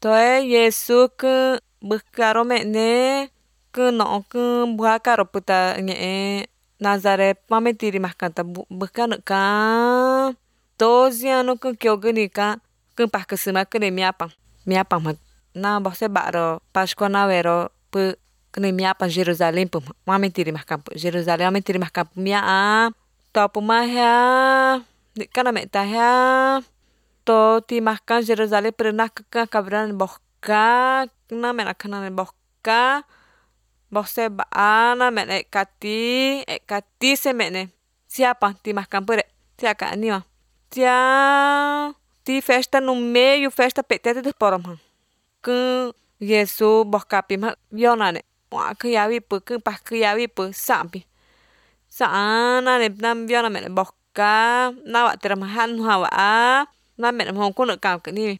Toe Yesu ke bekaro mene ke no ke buha karo puta nge Nazaret mame tiri mahkata bekano ka 12 ano ke kyo gani ka ke pah ke sema ke ne miapang ma na bose baro Pascua na vero pe kene miapang Jerusalem pe mame tiri mahkam Jerusalem mame tiri mahkam mia to pumahya kana meta ya to ti mahkan Jerusalem pernah ke kabran bohka na mena kana bohka bose ba ana men ekati se mene siapa ti mahkan pure siaka anima tia ti festa no meio festa petete de porom ke Yesu bohka pi ma yonane wa ke yawi pu ke pa ke yawi pu sampi saana ne nam yona men bohka na wa termahan hawa na men hong kun ka ke ni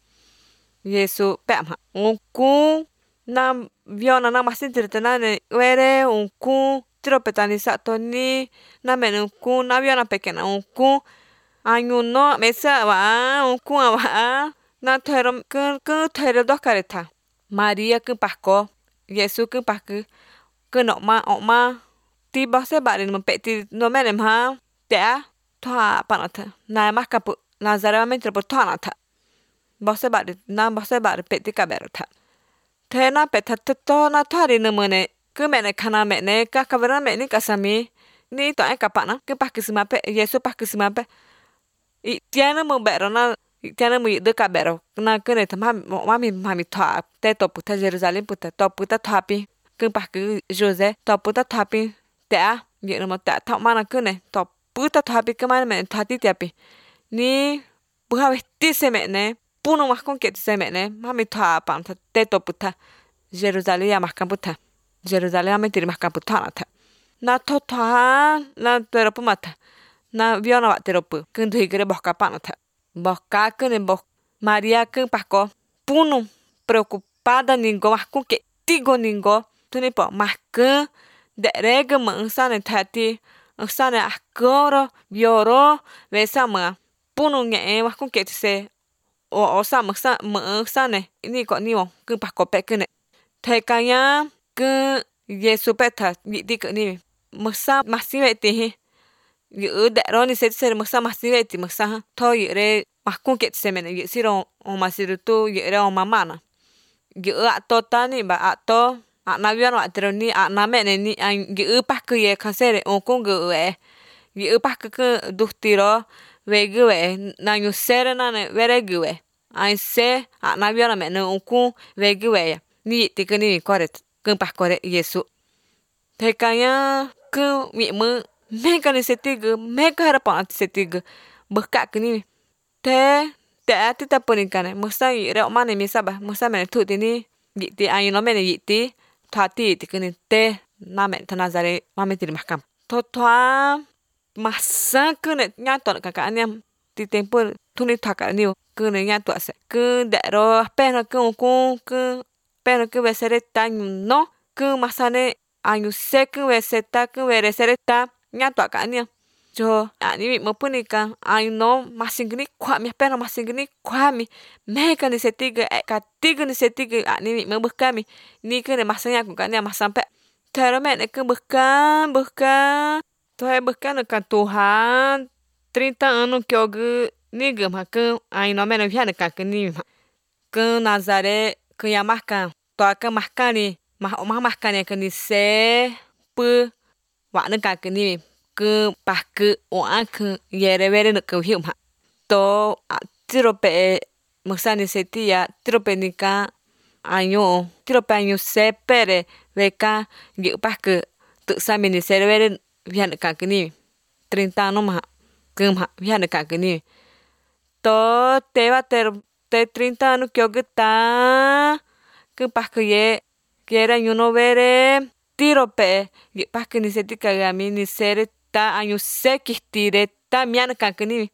Yesu pe ma unku na viona na masin tirtana ne were unku tiro petani sa toni na men unku na viona pekena unku anyuno mesa wa unku wa na thero ke thero do kareta Maria ke pako Yesu ke pak ke no ma ti bose barin mempeti no menem ha te tha panata na makapu Nazare men trepo tha bose bari peti kaberta tena peta to na thari ne mene ke mene kana mene ka kabera mene kasami ni to e kapana ke pak simape Yesu pak simape I tiana mo bero na tiana mo de kabero na kene tama mami tha te to puta Jerusalem puta to puta thapi ke pak Jose to puta thapi te ye no ta mana kene to puta thapi ke mana mene thati tiapi ni buha vesti se mene puno mas con que se mene mami tha pan te to puta Jerusalem ya mas puta Jerusalem me tiri mas puta na to tha na tero pumata na viona wa tero pu kun dhi gre bohka panata bohka kun Maria kun pako puno preocupada ningo mas con que tigo ningo tuni po mas kun de rega man sane thati sane akoro bioro vesama puno nge mas con que se o sane ini ko ni mo kun pako pe kun te kanya ke Yesu peta di ke ni masa masive ti yu de roni se masa masive ti masa to yere makun ke se mene yu siro o masiru tu yere o mamana yu ato tani ba ato na biano atroni na mene ni yu pa ke ye kasere o kun gu e yu pa ke duktiro vegu e na yu sere na ne vere gu e ai se na biano mene o kun vegu e ni ti ke ni koret kun pa kore Yesu te kanya ke mi me meka ni setigu meka harapan setigu beka kini te ati ta ponikane musa re mane mi saba musa mene tu tini ti ayo no mene ti thati ti kini te na men ta Nazare mame ti mahkam to twa masa kene nya to ka ka anyam ti tempo tuni thaka ni kene nya to ase ke de ro pena ke pero que besere tan no que masane ayu sek weseta que veresereta nya to akanya jo ani mi mopunika ayu no masingni kwa mi pero masingni kwa mi meka ni setiga ka tiga ni setiga ani mi mbekami ni que ne masanya ku kanya masampe tero men ke buka to e buka no kan Tuhan 30 anos que ogu ni gama ke ayu no men viana ka ke ni ke Nazare ke ya mahkan to ka mahkani mahkani ke ni se pu wa na ka ke ni ke pa ke o ke yere vere no ke hiu ma to tiro pe musani setia tiro pe ni ka tiro pe año se pere veka ge pa ke tu sami ni se vere viana ka ke ni 30 no ma ke ma viana ka ke ni to te va ter te 30 anos que eu gata que pa que ye quiera yo no vere tiro pe pa que ni se tika gami ni sere ta año se kistire ta miana ka que ni